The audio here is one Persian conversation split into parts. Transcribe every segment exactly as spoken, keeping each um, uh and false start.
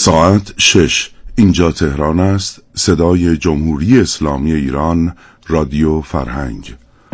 ساعت شش. اینجا تهران است. صدای جمهوری اسلامی ایران، رادیو فرهنگ.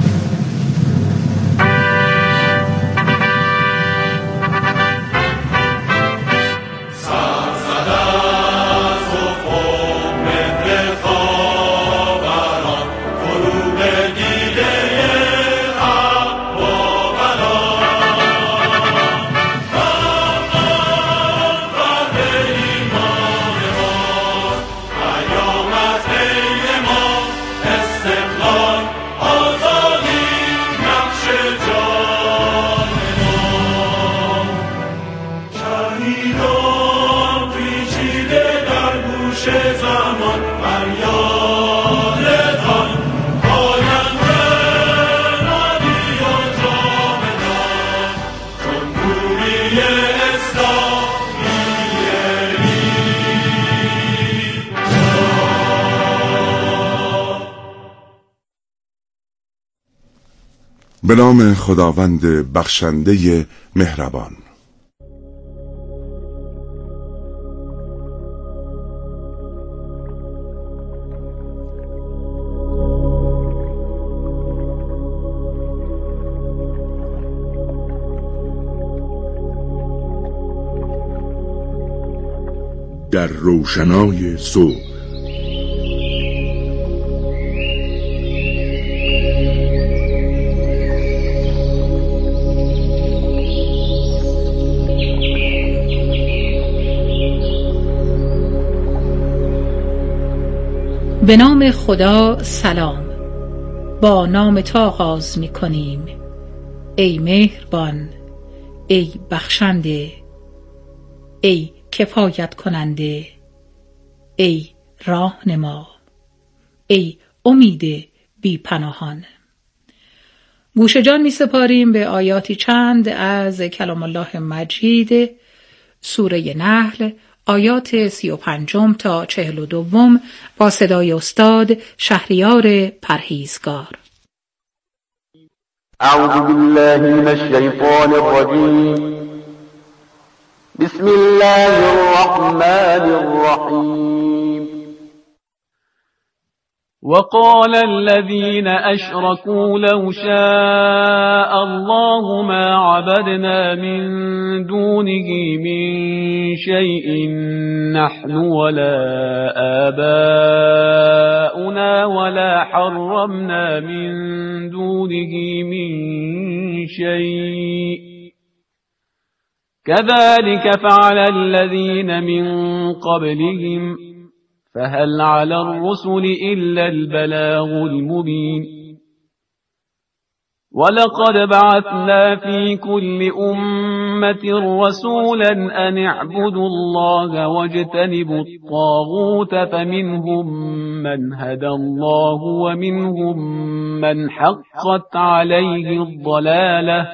به نام خداوند بخشنده مهربان. در روشنای صبح به نام خدا. سلام. با نام تو آغاز می کنیم ای مهربان، ای بخشنده، ای کفایت کننده، ای راهنما، ای امید بی پناهان. گوش جان می سپاریم به آیاتی چند از کلام الله مجید، سوره نحل، آیات سی و پنجم تا چهل و دوم، با صدای استاد شهریار پرهیزگار. اعوذ بالله من الشیطان الرجیم. بسم الله الرحمن الرحیم. وقال الذين أشركوا لو شاء الله ما عبدنا من دونه من شيء نحن ولا آباؤنا ولا حرمنا من دونه من شيء كذلك فعل الذين من قبلهم فهل على الرسل إلا البلاغ المبين. ولقد بعثنا في كل أمة رسولا أن اعبدوا الله واجتنبوا الطاغوت فمنهم من هدى الله ومنهم من حقت عليه الضلالة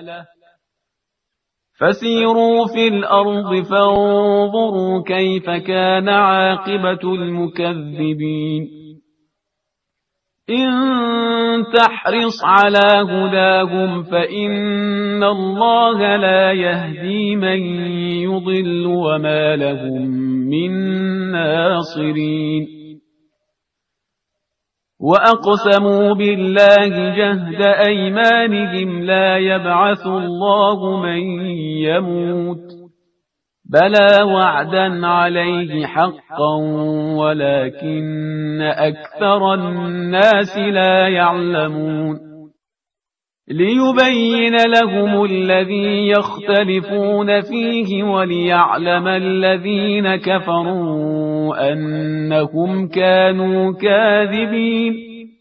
فسيروا في الأرض فانظروا كيف كان عاقبة المكذبين. إن تحرص على هداهم فإن الله لا يهدي من يضل وما لهم من ناصرين. وأقسموا بالله جهد أيمانهم لا يبعث الله من يموت بلى وعدا عليه حقا ولكن أكثر الناس لا يعلمون. ليبين لهم الذي يختلفون فيه وليعلم الذين كفروا أنهم كانوا كاذبين.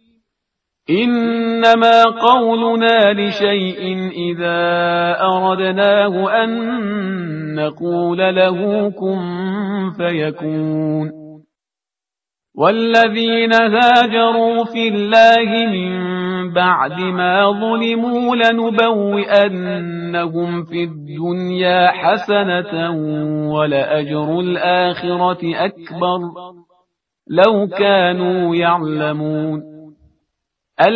إنما قولنا لشيء إذا أردناه أن نقول له كن فيكون. والذين هاجروا في الله من بعد ما ظلموا لنبوئنهم في الدنيا حسنة ولأجر الآخرة أكبر لو كانوا يعلمون.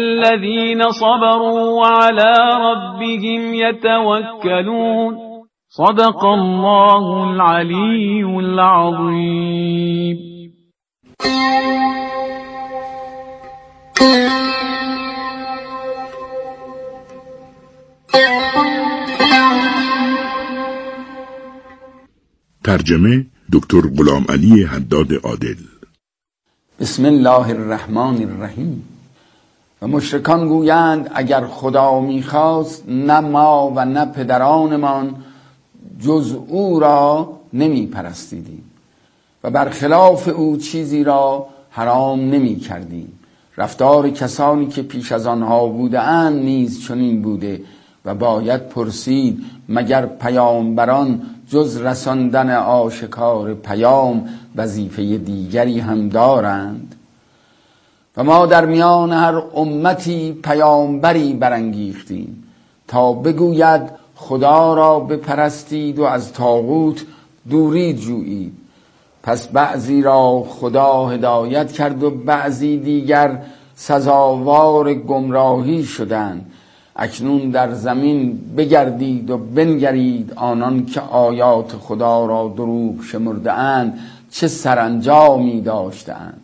الذين صبروا وعلى ربهم يتوكلون صدق الله العلی العظیم. ترجمه دکتر غلام علی حداد عادل. بسم الله الرحمن الرحیم. و مشرکان گویند اگر خدا میخواست نه ما و نه پدرانمان جز او را نمی پرستیدیم و برخلاف او چیزی را حرام نمی کردیم. رفتار کسانی که پیش از آنها بوده اند نیز چنین بوده و باید پرسید مگر پیامبران جز رساندن آشکار پیام وظیفه دیگری هم دارند؟ و ما در میان هر امتی پیامبری برانگیختیم تا بگوید خدا را بپرستید و از طاغوت دوری جویید. پس بعضی را خدا هدایت کرد و بعضی دیگر سزاوار گمراهی شدند. اکنون در زمین بگردید و بنگرید آنان که آیات خدا را دروغ شمرده اند چه سرانجامی داشتند.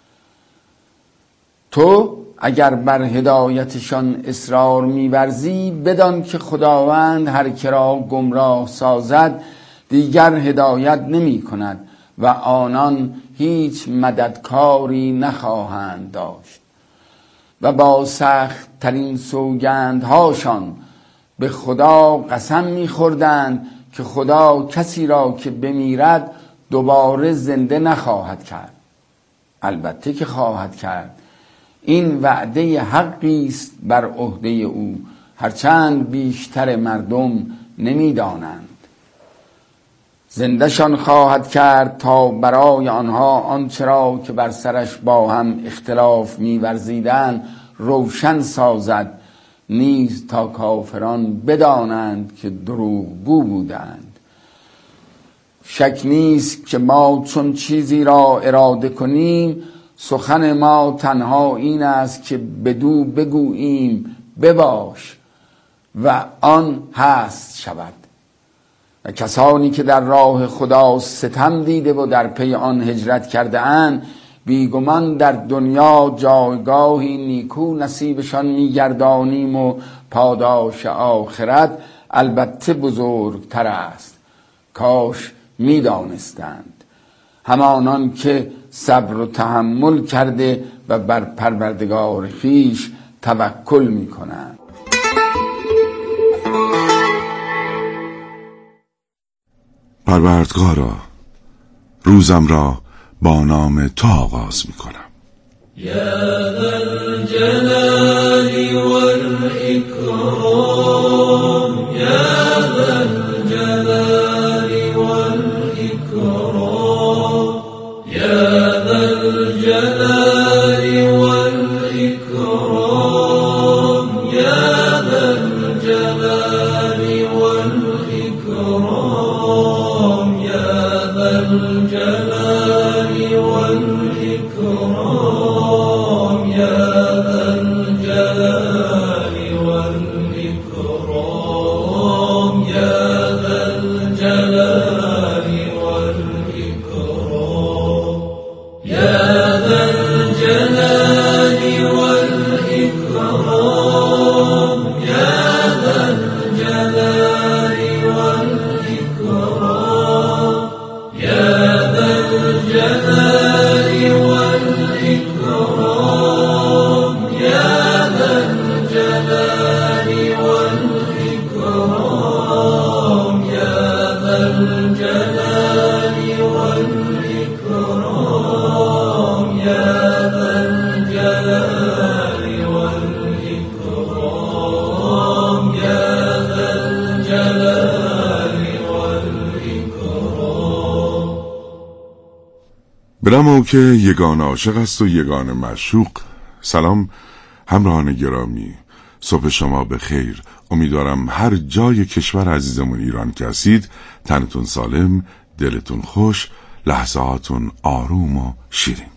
تو اگر بر هدایتشان اصرار می‌ورزی بدان که خداوند هر که را گمراه سازد دیگر هدایت نمی کند و آنان هیچ مددکاری نخواهند داشت. و با سخت ترین سوگندهاشان به خدا قسم می‌خوردند که خدا کسی را که بمیرد دوباره زنده نخواهد کرد. البته که خواهد کرد. این وعده حقی است بر عهده او، هرچند بیشتر مردم نمی‌دانند. زندهشان خواهد کرد تا برای آنها آنچه را که بر سرش با هم اختلاف می‌ورزیدند روشن سازد، نیز تا کافران بدانند که دروغگو بودند. شک نیست که ما چون چیزی را اراده کنیم سخن ما تنها این است که بدو بگوییم بباش و آن هست شود. و کسانی که در راه خدا ستم دیده و در پی آن هجرت کرده اند بیگمان در دنیا جایگاهی نیکو نصیبشان میگردانیم و پاداش آخرت البته بزرگتر است. کاش میدانستند. همانان که صبر و تحمل کرده و بر پروردگار خویش توکل میکنند. پروردگارا، روزم را با نام تو آغاز میکنم. یا ذا الجلال والإکرام، یا ذا الجلال والإکرام، یا ذا الجلال والإکرام، یا ذا الجلال والإکرام، یا ذا الجلال والإکرام، یا ذا الجلال والإکرام، یا ذا الجلال والإکرام، یا ذا الجلال والإکرام، یا ذا الجلال والإکرام، یا ذا الجلال والإکرام، یا ذا الجلال والإکرام، یا ذا الجلال والإکرام، یا ذا الجلال والإکرام، یا ذا الجلال والإکرام. به نام او که یگان عاشق است و یگان معشوق. سلام همراهان گرامی، صبح شما به خیر. امیدوارم هر جای کشور عزیزمون ایران که هستید تنتون سالم، دلتون خوش، لحظاتون آروم و شیرین.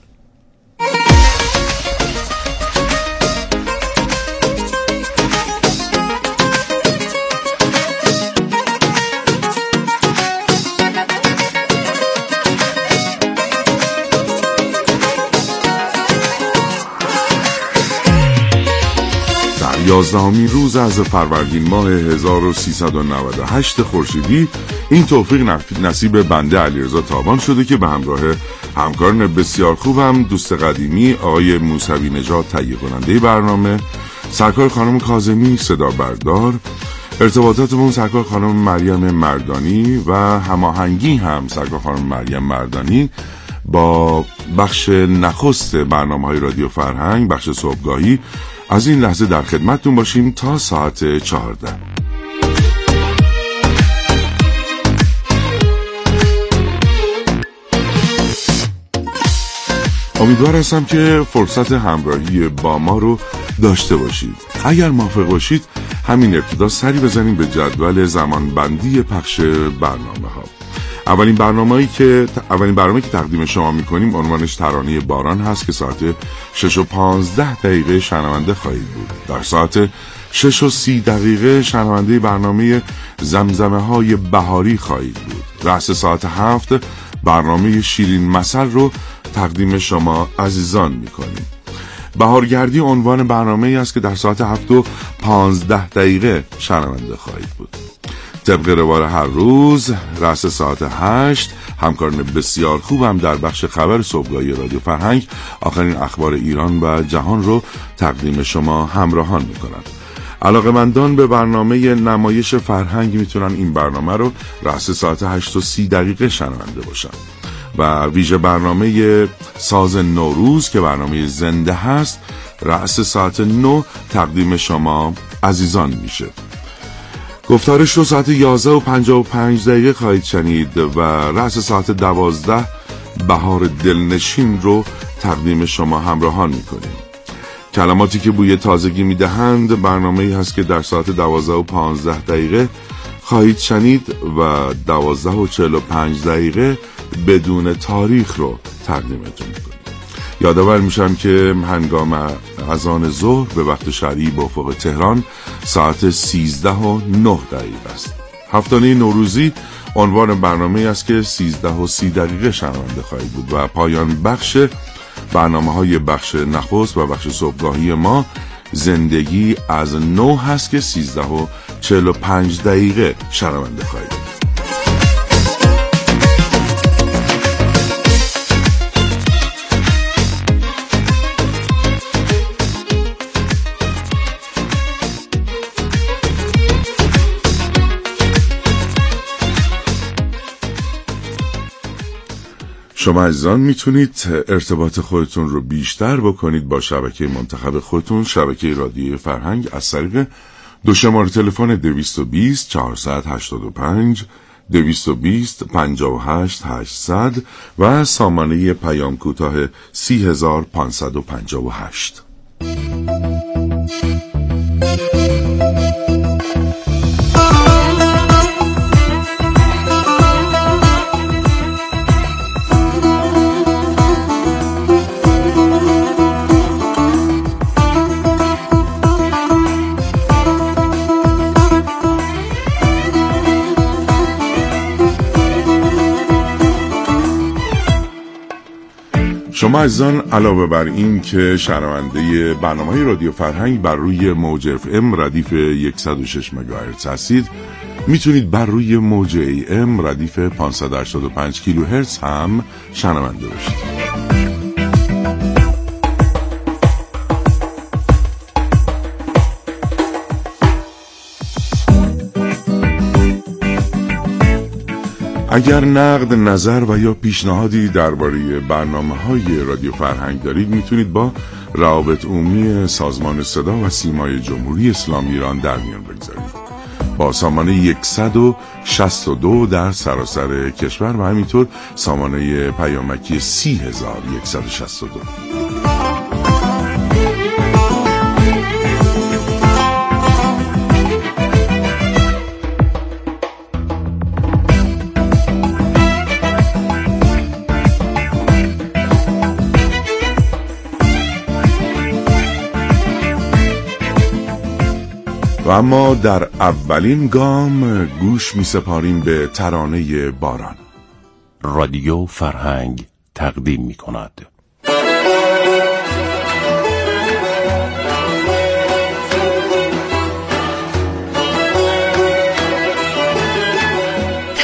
یازدهمین روز از فروردین ماه هزار و سیصد و نود و هشت خورشیدی این توفیق نصیب بنده علیرضا تابان شده که به همراه همکاران بسیار خوبم، دوست قدیمی آقای موسوی نژاد تهیه کننده برنامه، سرکار خانم کاظمی صدا بردار، ارتباطاتمون سرکار خانم مریم مردانی و هماهنگی هم سرکار خانم مریم مردانی با بخش نخست برنامه‌های رادیو فرهنگ، بخش صبحگاهی. از این لحظه در خدمتتون باشیم تا ساعت چهارده. امیدوار هستم که فرصت همراهی با ما رو داشته باشید. اگر موافق باشید همین ابتدا سری بزنیم به جدول زمانبندی پخش برنامه ها. اولین برنامه‌ای که اولین برنامه‌ای که تقدیم شما می‌کنیم عنوانش ترانه باران هست که ساعت شش و پانزده دقیقه شنونده خواهید بود. در ساعت شش و سی دقیقه شنونده برنامه زمزمه‌های بهاری خواهید بود. رأس ساعت هفت برنامه شیرین مثل رو تقدیم شما عزیزان می‌کنیم. بهارگردی عنوان برنامه‌ای است که در ساعت هفت و پانزده دقیقه شنونده خواهید بود. طبق روال هر روز رأس ساعت هشت همکاران بسیار خوبم در بخش خبر صبحگاهی رادیو فرهنگ آخرین اخبار ایران و جهان رو تقدیم شما همراهان میکنند. علاقه‌مندان به برنامه نمایش فرهنگ میتونن این برنامه رو رأس ساعت هشت و سی دقیقه شنونده باشن و ویژه برنامه ساز نوروز که برنامه زنده هست رأس ساعت نه تقدیم شما عزیزان میشه. گفتارش رو ساعت یازده و پنجاه و پنج دقیقه خواهید شنید و رأس ساعت دوازده بهار دلنشین رو تقدیم شما همراهان میکنیم. کلماتی که بوی تازگی میدهند برنامه‌ای هست که در ساعت دوازده و پانزده دقیقه خواهید شنید و دوازده و چهل و پنج دقیقه بدون تاریخ رو تقدیمتون میکنیم. یادآور میشم که هنگام اذان ظهر به وقت شرعی به افق تهران ساعت سیزده و نه دقیقه است. هفتانه نوروزی عنوان برنامه است که سیزده و سی دقیقه شنونده خواهید بود و پایان بخش برنامه های بخش نخست و بخش صبحگاهی ما زندگی از نو هست که سیزده و چهل و پنج دقیقه شنونده خواهید بود. شما عزیزان میتونید ارتباط خودتون رو بیشتر بکنید با شبکه منتخب خودتون، شبکه رادیو فرهنگ، از طریق دو شماره تلفن دویست و بیست چهارصد و هشتاد و پنج دویست و بیست پنجاه و هشت هشتصد و سامانه پیام کوتاه سی هزار و پانصد و پنجاه و هشت. شما عزیزان علاوه بر این که شنونده برنامه‌های رادیو فرهنگ بر روی موج اف ام ردیف صد و شش مگاهرتز هستید، میتونید بر روی موج ای ام ردیف پانصد و هشتاد و پنج کیلوهرتز هم شنونده باشید. اگر نقد، نظر و یا پیشنهادی درباره برنامه‌های رادیو فرهنگ دارید میتونید با روابط عمومی سازمان صدا و سیمای جمهوری اسلامی ایران در میان بگذارید با سامانه صد و شصت و دو در سراسر کشور و همینطور سامانه پیامکی سی هزار و صد و شصت و دو. و اما در اولین گام گوش می سپاریم به ترانه باران. رادیو فرهنگ تقدیم می کند.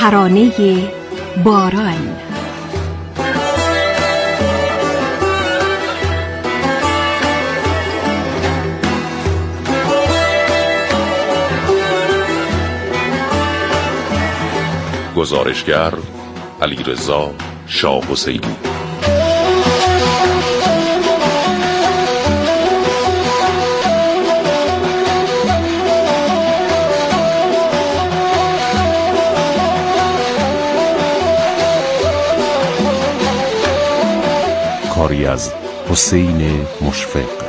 ترانه باران. گزارشگر علیرضا شاه حسینی. کاری از حسین مشفق.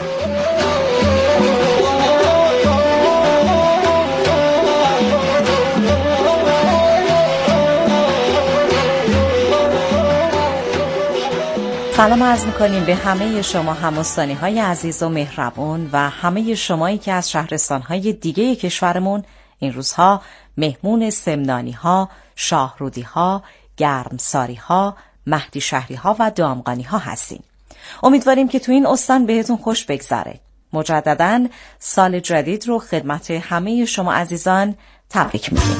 سلام عرض می‌کنیم به همه شما هموطنی های عزیز و مهربون و همه شمایی که از شهرستان های دیگه کشورمون این روزها مهمون سمنانی ها، شاهرودی ها، گرمساری ها، مهدی شهری ها و دامغانی ها هستین. امیدواریم که تو این استان بهتون خوش بگذره. مجدداً سال جدید رو خدمت همه شما عزیزان تبریک میگیم.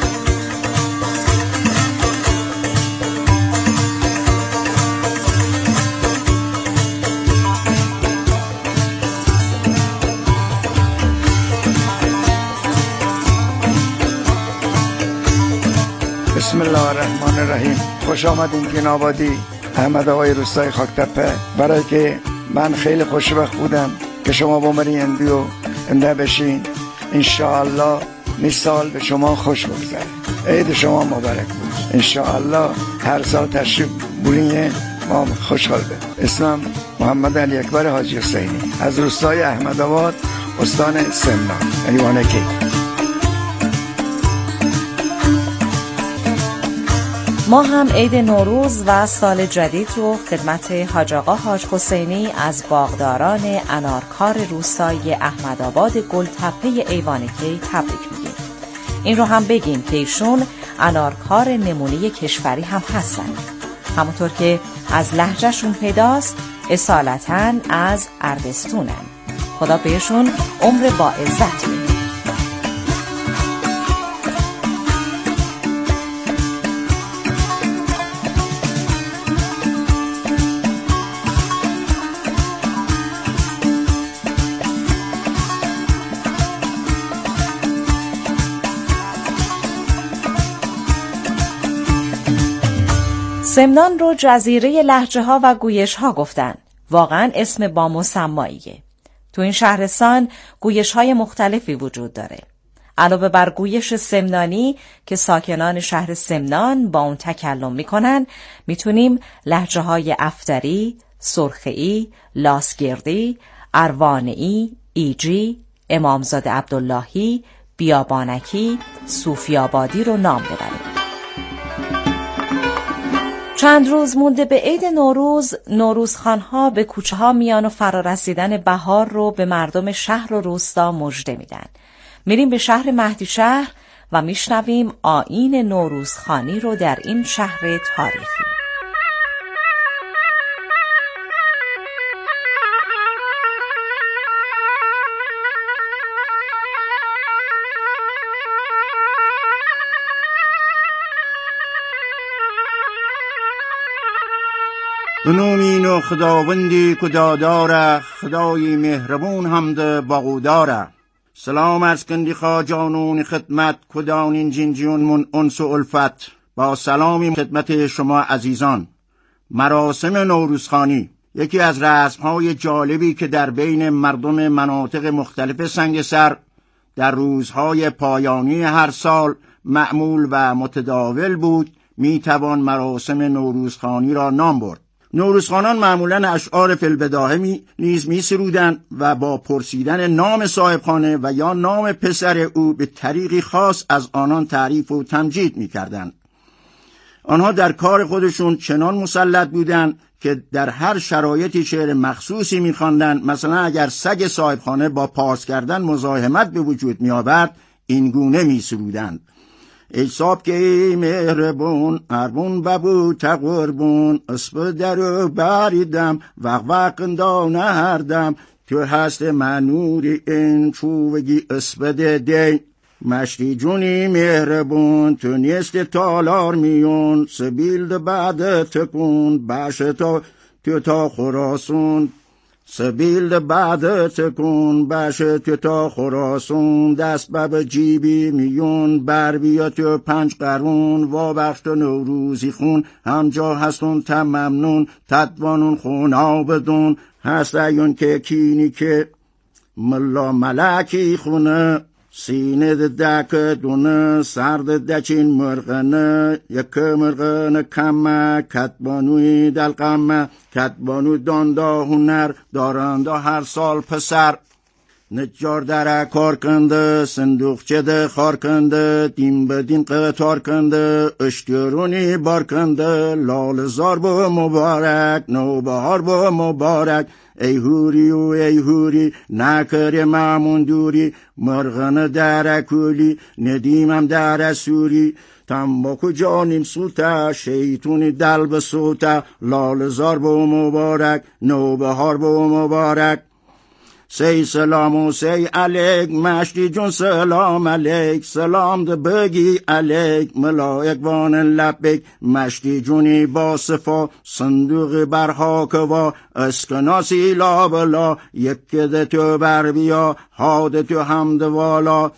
بسم الله الرحمن الرحیم. خوش آمدین که نابادی احمد آقای روستای خاکتپه. برای که من خیلی خوشبخت بودم که شما بمری اندی و انده بشین. انشاءالله این سال به شما خوش بگذره. عید شما مبارک بود. انشاءالله هر سال تشریف برین ما خوشحال بیم. اسمم محمد علی اکبر حاجی حسینی از روستای احمدآباد استان سمنان ایوانکی. ما هم عید نوروز و سال جدید رو خدمت حاج آقا حاج حسینی از باغداران انارکار روستای احمدآباد گلتپه ایوانکی تبریک میگیم. این رو هم بگیم که ایشون انارکار نمونه کشوری هم هستن. همونطور که از لهجهشون پیداست اصالتاً از اردستونن. خدا بهشون عمر با عزت میده. سمنان رو جزیره لهجه ها و گویش ها گفتن. واقعا اسم با مسماییه. تو این شهرستان گویش های مختلفی وجود داره. علاوه بر گویش سمنانی که ساکنان شهر سمنان با اون تکلم میکنن، میتونیم لهجه های افتری، سرخی، لاسگردی، اروانئی، ایجی، امامزاده عبداللهی، بیابانکی، صوفیابادی رو نام ببریم. چند روز مونده به عید نوروز، نوروزخوان‌ها به کوچه ها میان و فرارسیدن بهار رو به مردم شهر و روستا مژده میدن. میریم به شهر مهدی شهر و میشنویم آیین نوروزخوانی رو در این شهر تاریخی. بنومین و خداوندی کداداره، خدای مهربون حمد باقوداره. سلام از کندی خواجانون خدمت، کدانین جنجیون من انس و الفت. با سلامی خدمت شما عزیزان. مراسم نوروزخوانی یکی از رسم‌های جالبی که در بین مردم مناطق مختلف سنگسر در روزهای پایانی هر سال معمول و متداول بود، میتوان مراسم نوروزخوانی را نام برد. نوروزخوانان معمولاً اشعار فی البداهه می نیز می سرودند و با پرسیدن نام صاحبخانه و یا نام پسر او به طریقی خاص از آنان تعریف و تمجید می کردند. آنها در کار خودشون چنان مسلط بودند که در هر شرایطی شعر مخصوصی می خواندند. مثلا اگر سگ صاحبخانه با پارس کردن مزاحمت به وجود می آورد، این گونه می سرودند: ای صاحب که ای مهربون، اربون ببو تقربون، اسب درو بریدم وق وقندا نهردم، تو هست منوری این چوبگی اسب دی. مشتی جونی مهربون تو نیست تالار میون سبیل بعد تکون باش تا تو تا خراسون سبیل بعد تکون باش تو تا خراسون دست بب جیبی میون بر بیا تو پنج قرون وا بخت نوروزی خون همجا هستون تا ممنون تدوانون خونا بدون هست ایون که کینی که ملا ملکی خونه سینه دک دونه سرد دچین مرغنه یک مرغنه کمه کتبانوی دلقمه کتبانو داندا هنر دارنده هر سال پسر نجار در کار کنده صندوقچه ده خار کنده دیم به دیم قطار کنده اشتیرونی بار کنده لال زار با مبارک نوبهار با مبارک ای هوری و ای هوری نکر مامون دوری مرغن در کولی ندیمم در سوری تنباکو جانیم سوتا شیطونی دل به سوتا لال زار با مبارک نوبهار با مبارک سی سلام و سی علیک مشتی جون سلام علیک سلام ده بگی علیک ملائک وان لبک مشتی جونی با صفا صندوق برها کوا اسکناسی لا بلا یک ده تو بر بیا حاد تو حمد والا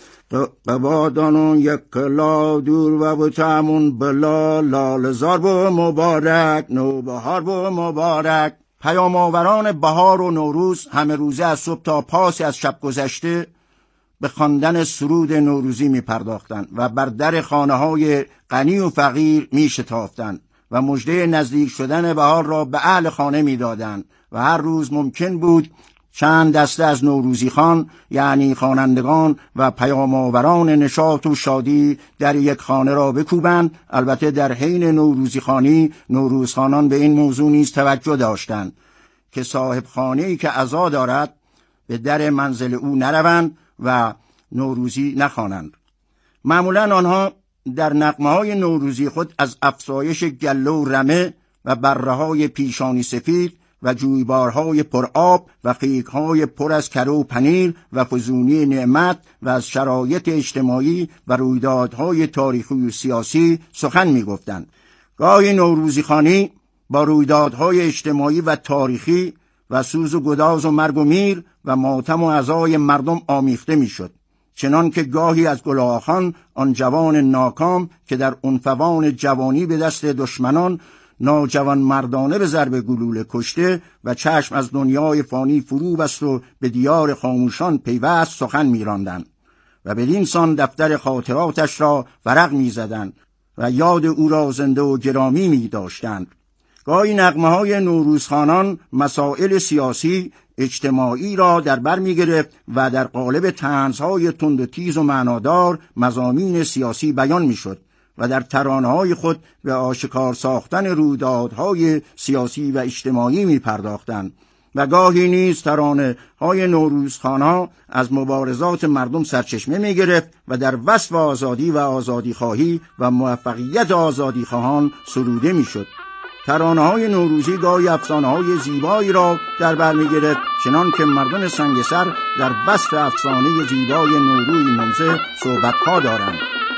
قبادانون یک کلا دور و بتامون بلا لالزار با مبارک نوبهار با مبارک پیام آوران بهار و نوروز همه روزه از صبح تا پاسی از شب گذشته به خواندن سرود نوروزی می پرداختند و بر در خانه های غنی و فقیر می شتافتند و مژده نزدیک شدن بهار را به اهل خانه می دادند و هر روز ممکن بود چند دسته از نوروزی خان یعنی خوانندگان و پیام آوران نشاط و شادی در یک خانه را بکوبند. البته در حین نوروزی خانی نوروزخانان به این موضوع نیز توجه داشتند که صاحب خانه‌ای که عزا دارد به در منزل او نروند و نوروزی نخوانند. معمولا آنها در نغمه‌های نوروزی خود از افزایش گله و رمه و بره‌های پیشانی سفید و جویبارهای پر آب و خیک‌های پر از کره و پنیر و فزونی نعمت و از شرایط اجتماعی و رویدادهای تاریخی و سیاسی سخن می‌گفتند. گاهی نوروزی خوانی با رویدادهای اجتماعی و تاریخی و سوز و گداز و مرگ و میر و ماتم و عزای مردم آمیخته می‌شد، چنان که گاهی از گلاخان آن جوان ناکام که در عنفوان جوانی به دست دشمنان ناجوان مردانه به ضرب گلوله کشته و چشم از دنیای فانی فرو بست و به دیار خاموشان پیوست سخن می‌راندند و بدین سان دفتر خاطراتش را ورق می‌زدند و یاد او را زنده و گرامی می‌داشتند. گاهی نغمه‌های نوروزخوانان مسائل سیاسی اجتماعی را در بر می‌گرفت و در قالب طنزهای تند و تیز و معنادار مضامین سیاسی بیان می‌شد و در ترانه‌های خود به آشکار ساختن رویدادهای سیاسی و اجتماعی می‌پرداختند و گاهی نیز ترانه‌های نوروزخوان‌ها از مبارزات مردم سرچشمه می‌گرفت و در وصف آزادی و آزادیخواهی و موفقیت آزادیخواهان سروده می‌شد. ترانه‌های نوروزی گاهی افسانه‌های زیبایی را در بر می‌گرفت، چنان که مردم سنگسر در وصف افسانه زیبای نوروز موزه صحبت‌ها دارند.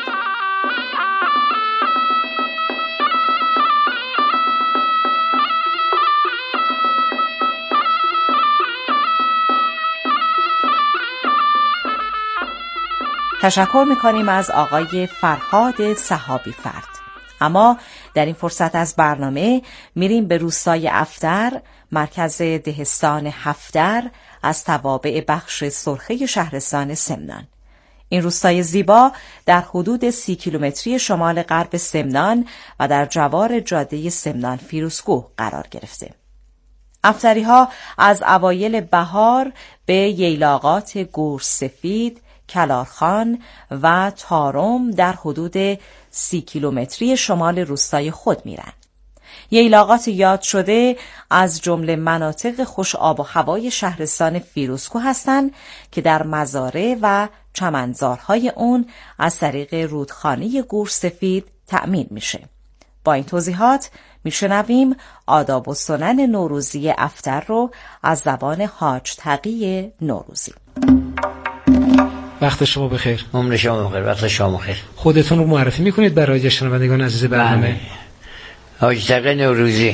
تشکر می‌کنیم از آقای فرهاد صحابی فرد. اما در این فرصت از برنامه میریم به روستای افتر، مرکز دهستان هفتر از توابع بخش سرخه شهرستان سمنان. این روستای زیبا در حدود سی کیلومتری شمال غرب سمنان و در جوار جاده سمنان فیروزکوه قرار گرفته. افتری ها از اوایل بهار به ییلاقات گورسفید، کلارخان و تارم در حدود سی کیلومتری شمال روستای خود میرن. ییلاقات یاد شده از جمله مناطق خوش آب و هوای شهرستان فیروزکوه هستند که در مزارع و چمنزارهای اون از طریق رودخانه گورسفید تأمین میشه. با این توضیحات میشنویم آداب و سنن نوروزی افتر رو از زبان حاج تقی نوروزی. وقت شما بخیر. عمر شما بخیر. وقت شما بخیر. خودتون رو معرفی میکنید برای شنوندگان عزیز برنامه؟ حاج تقی نوروزی.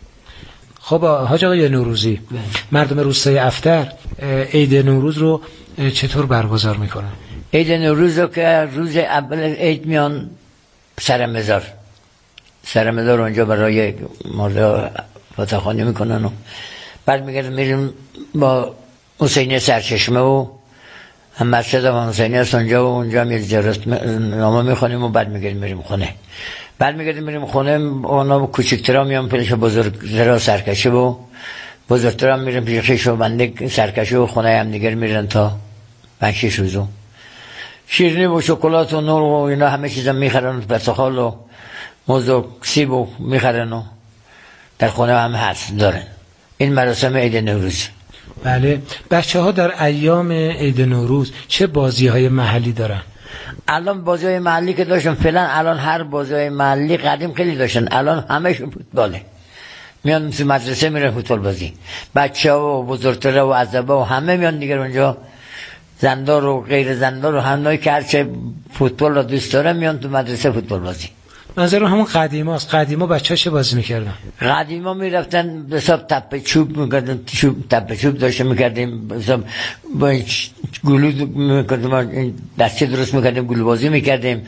خب حاج آقای نوروزی، مردم روستای افتر عید نوروز رو چطور برگزار میکنن؟ عید نوروز رو که روز اول عید میان سر مزار سر مزار اونجا برای مرده فاتحخوانی میکنن و بعد میگردن میریم با حسینی سرچشمه و هم مسجد هم حسینی هست اونجا و اونجا هم یک جرست نامه میخونیم و بعد میگردیم میریم خونه. بعد میگردیم میریم خونه، اونا کوچکترها میان پیش بزرگترها سرکشی و بزرگترها میریم پیش خویش و بنده سرکشی و خونه هم دیگر میرن تا پنج شش روزو. شیرینی و شکلات و نور و اینا همه چیزا میخرن، پرتقال و موز و سیب و میخرن و در خونه هم هست دارن. این مراسم عید نوروز. بله. بچه ها در ایام عید نوروز چه بازی های محلی دارن؟ الان بازی های محلی که داشتن فعلا، الان هر بازی های محلی قدیم خیلی داشتن، الان همه‌شون فوتباله. میان تو مدرسه میرن فوتبال بازی، بچه ها و بزرگترها و عزبا و همه میان دیگر اونجا، زندار و غیر زندار و همونایی که هرچه فوتبال را دوست دارن میان تو مدرسه فوتبال بازی. منظر همون قدیماست. قدیما بچه‌ها چه بازی میکردن؟ قدیما میرفتن به حساب تپه چوب میکردن، چوب تپه چوب داشته میکردیم، به حساب با گلو میکردیم، دسته درست میکردیم، گلو بازی میکردیم،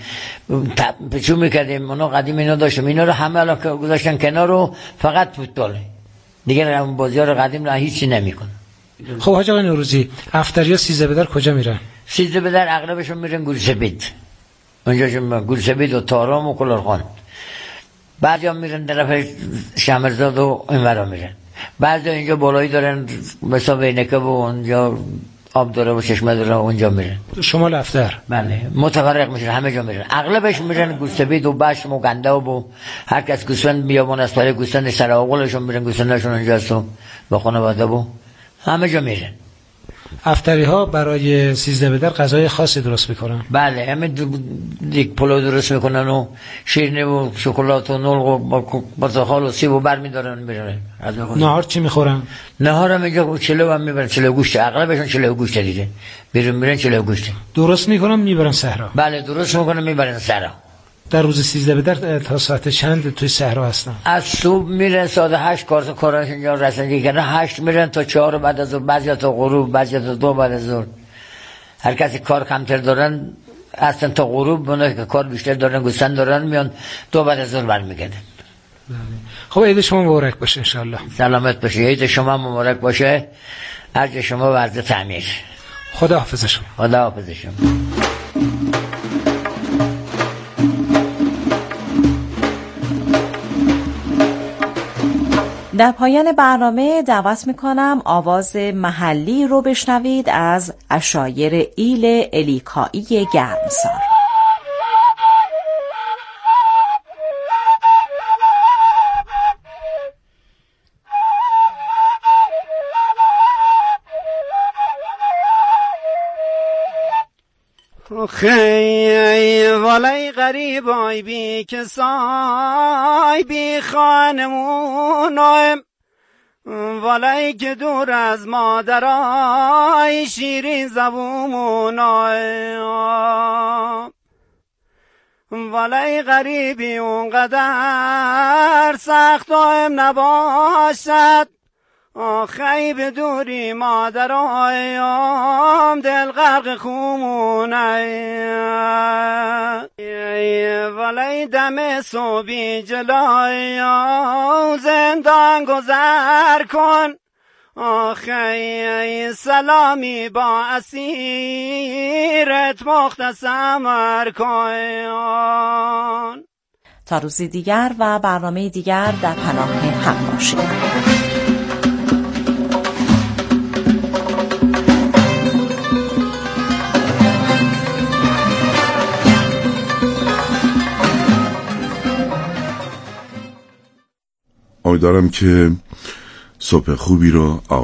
تپه چوب میکردیم. اونا قدیم اینا داشتیم، اینا رو همه الان گذاشتن کنار رو فقط فوتبال دیگه. همون بازی‌ها رو قدیم را هیچی نمیکنن. خب حاج آقای نوروزی، افتریا سیزده بدر کجا میرن؟ سیزده بدر اغلبشون میرن گلسپید، اونجا گلسپید و تارام و کلارخان. بعضی هم میرن طرف شمرزاد و اینورا میرن. بعضی اینجا بالایی دارن مثلا بینکه و اونجا آب داره و چشمه داره اونجا میرن. تو شمال افتر؟ بله متفرق میشن، همه جا میرن. اغلبش میرن گلسپید و بشم و گنده و هر کس گوسفند بیابون از پای گوسفند سر آغلشون میرن، گوسفندشون اونجا هست و با خانواده و همه جا میرن. افتری ها برای سیزده بدر غذای خاصی درست میکنن؟ بله، همه دیگ پلو درست میکنن و شیرینی و شکلات و نلق و پرتقال و سیب و بر میدارن میرن. نهار چی میخورن؟ نهار هم اینجا چلو هم میبرن، چلو گوشت. اغلبشون چلو گوشت دیده، بیرون میرن چلو گوشت درست میکنن میبرن صحرا. بله درست میکنن میبرن صحرا. در روز سیزده بدر تا ساعت چند توی صحرا هستن؟ از صبح میرن ساعت هشت کار کارش اینجا رسیدگی کردن، هشت میرن تا چهار بعد از ظهر، بعضی تا غروب، بعضی تا دو بعد از ظهر. هر کسی کار کمتر دارن اصلا تا غروب، اونایی که کار بیشتر دارن گوسفند دارن میان دو بعد از ظهر برمیگردن. خب عید شما مبارک باشه ان شاء الله. سلامت باشه. عید شما مبارک باشه. ارج شما و عرض تعمیر. خدا حافظ شما. خدا حافظ شما. در پایان برنامه دعوت میکنم آواز محلی رو بشنوید از عشایر ایل الیکایی گرمسار. خی والای غریب آی بی کسای بی خانمونایم، والای که دور از مادرای شیرین زبونایم، والای غریبی اونقدر سخت آیم نباشد، آخی به دوری مادرایم دل غرق خونایم، ولی دم صبحی جلایم زندان گذر کن، آخی سلامی با اسیرت مختصر کن. تا روزی دیگر و برنامه دیگر در پناه حق باشید. امیدوارم که صبح خوبی رو